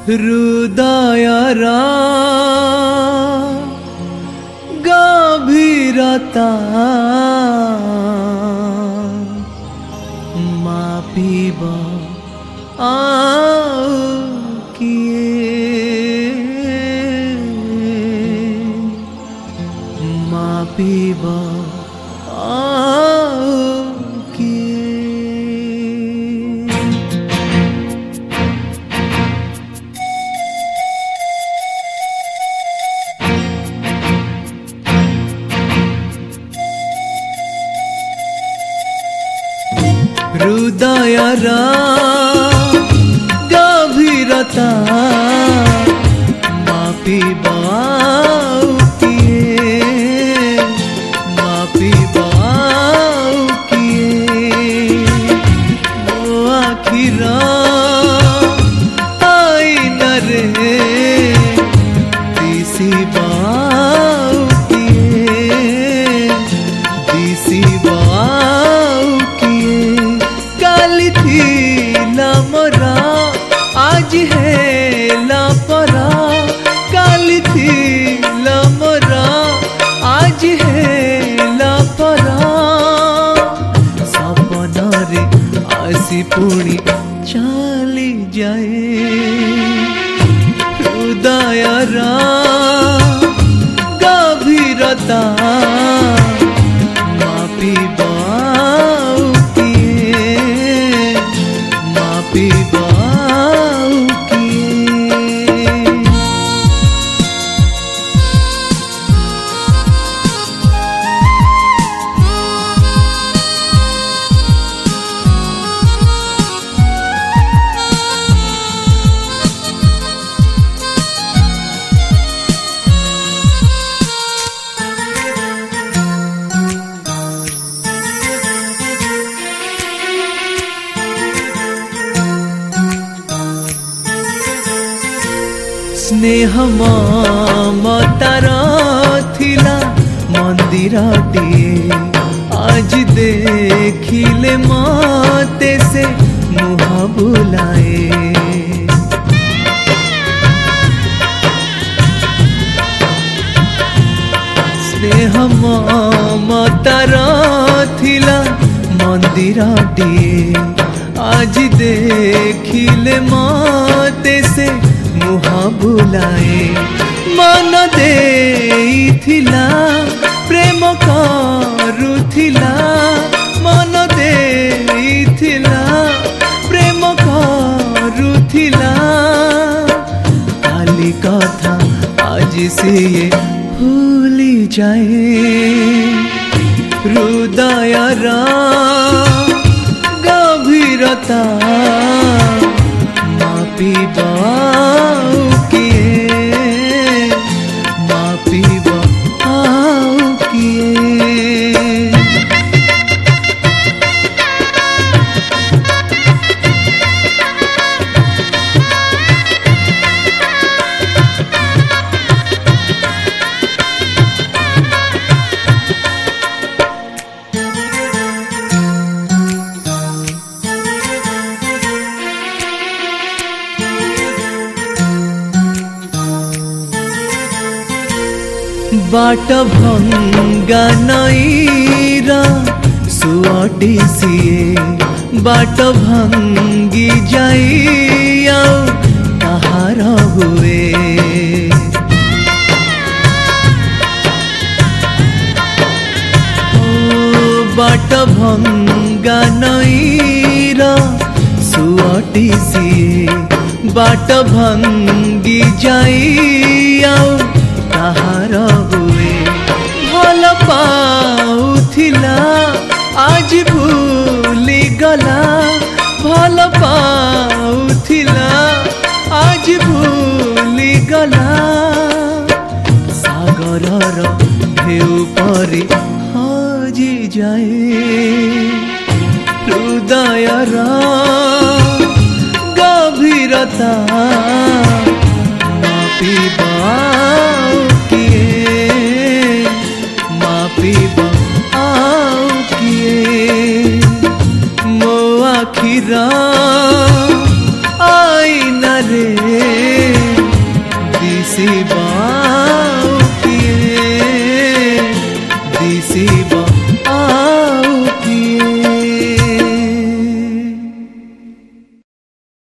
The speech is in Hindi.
हृदयरा गभीरता मापिब मापिब हृदयरा गभीरता मापिब मापिब मो आखिर आईना रे दिसिब दिसिब मोरा आज है लापरा काली थी मोरा आज है लापरा सपन रे आसी पुणी चली जाए हृदयरा गभीरता मापिब स्नेह ममतार थिला मंदिरटिए आज देखिले मते से मुह बुलाए स्नेह ममतार थिला मंदिरटिए आज देखिले मते से मुह बुलाए मन देइथिला प्रेम करुथिला मन देइथिला प्रेम करुथिला काली कथा आज से भूली जाए हृदयरा गभीरता मापिब मापिब बाट भंगा नईरा सुअटी सिए बाट भंगी जाई कहार हुए बाट भंगा नईरा सुअटी सिए बाट भंगी जाई कहार हुए भल पाउथिला आज भूली गला भल पाउथिला आज भूली गला सागरर ढेउ परी हजी जाए हृदयरा गभीरता मापिब मापिब मो आखिर आईना रे ଯିବା